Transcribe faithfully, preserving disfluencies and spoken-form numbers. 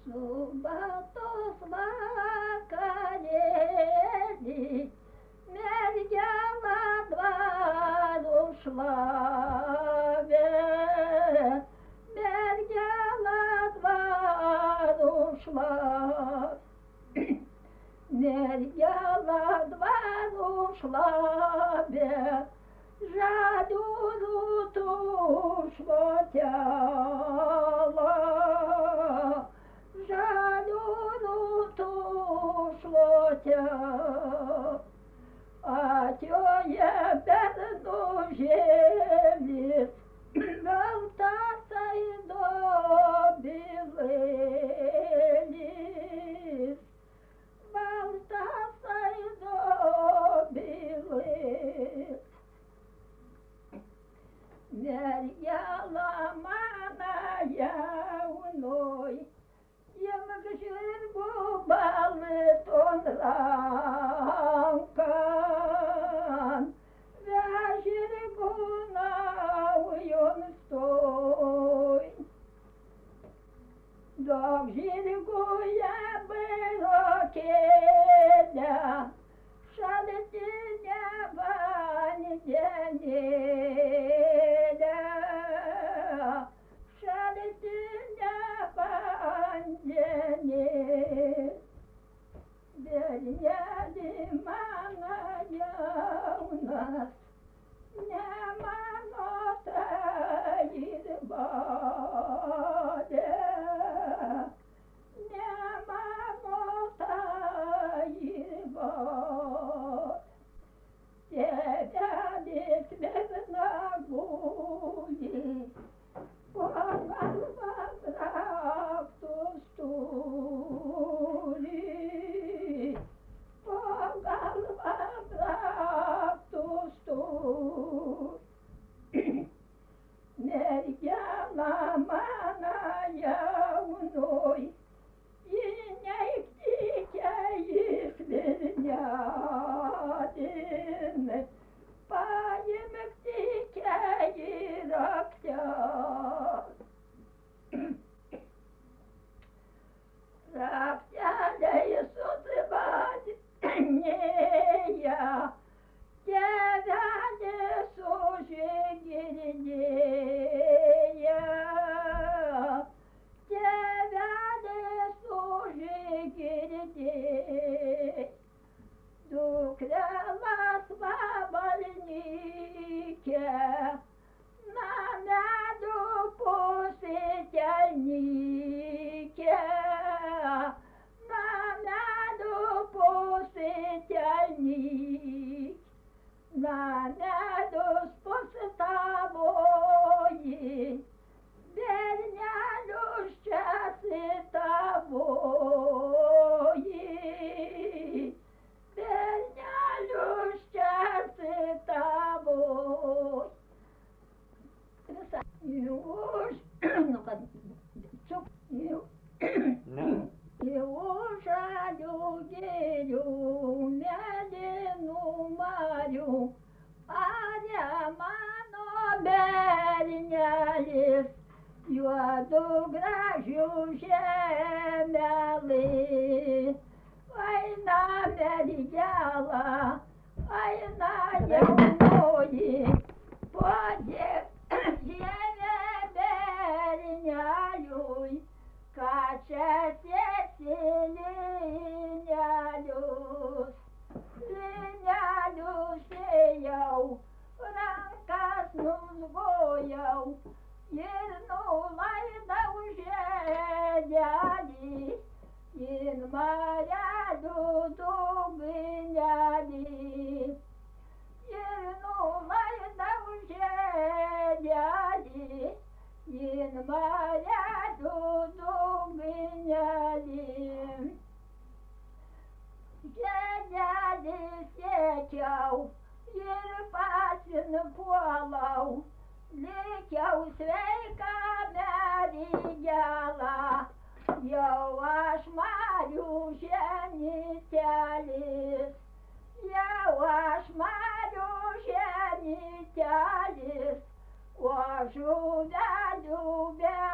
Su baltos vakarėlį mergelą dvarų šlavė, mergelą dvarų šlavė, mergelą dvarų šlavė, žalių rūtų šluotelą, žalių rūtų šluotelą. Atjoja bernužėlis, baltas aidobilėlis, baltas aidobilėlis. Mergela mana jaunoj, imk žirgų balton rankan, vež žirgų naujon stoj. Duok žirgų jabėjo kėdę, šaltinę vandenėlę, šaltinę vandenėlę. Berneli mano jaunas, ne mano tai ir badė, ne mano tai ir badė. Tėvelis vernaguli, po galva traktus turi, po galva traktus turi. Mergela mano jaunoj, ji neįtikė iš vilnelin, paimk tikę į raktelį. Rakteliai susivažinėja, tėvelis užgirdėja, tėvelis užgirdėja. Dukrelas vabalnikė, namelių pusėtelnikė, namelių pusėtelnikė, namelius pusitavoji, bernelius čia sitavoji, bernelius čia sitavoji. Już, no kad, cuk, już, już žalių gėlių, mėlynų marių, are mano bernelis, juodu gražiu žemelį. Aina mergela, aina jaunoji, podėk žemė berneliui, ką čia sėsi linelius, linelius ėjau, rankas nuzgojau ir nulaidau žiedelį, in marelių dugnelį, ir nulaidau žiedelį, in marelių dugnelį. Žiedelį siekiau ir pasinpuolau, likiau sveika mergelą, jau aš marių ženitelis, jau aš marių ženitelis, o žuvelių be